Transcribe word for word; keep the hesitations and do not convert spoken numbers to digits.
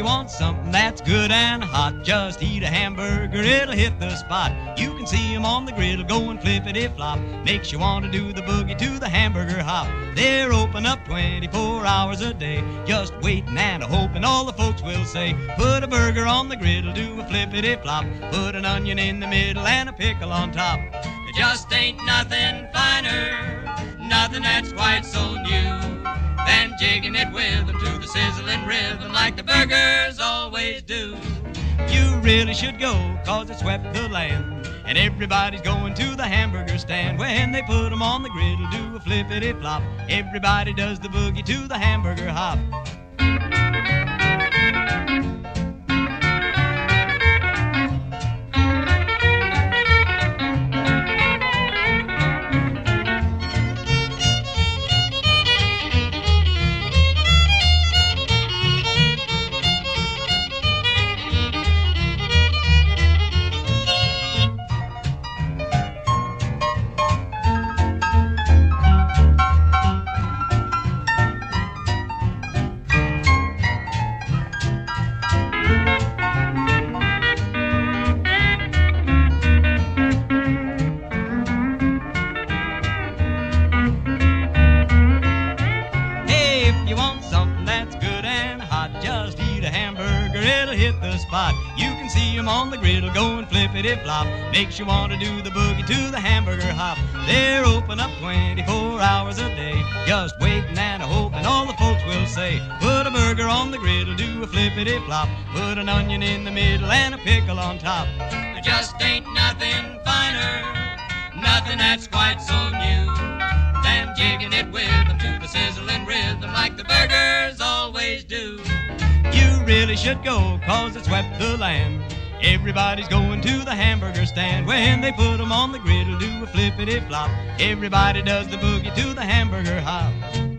you want something that's good and hot, just eat a hamburger, it'll hit the spot. You can see 'em on the griddle going flippity-flop. Makes you want to do the boogie to the hamburger hop. They're open up twenty-four hours a day, just waiting and a hoping all the folks will say, put a burger on the griddle, do a flippity-flop. Put an onion in the middle and a pickle on top. There just ain't nothing finer, nothing that's quite so new, than jigging it with them to the sizzling rhythm like the burgers always do. You really should go, cause it swept the land, and everybody's going to the hamburger stand. When they put 'em on the griddle, do a flippity-flop. Everybody does the boogie to the hamburger hop. Just eat a hamburger, it'll hit the spot. You can see 'em on the griddle going flippity-flop. Makes you want to do the boogie to the hamburger hop. They're open up twenty-four hours a day, just waiting and a hoping all the folks will say, put a burger on the griddle, do a flippity-flop. Put an onion in the middle and a pickle on top. There just ain't nothing finer, nothing that's quite so new, than jigging it with them to the sizzling rhythm like the burgers always do. You really should go, cause it swept the land. Everybody's going to the hamburger stand. When they put 'em on the griddle, do a flippity-flop. Everybody does the boogie to the hamburger hop.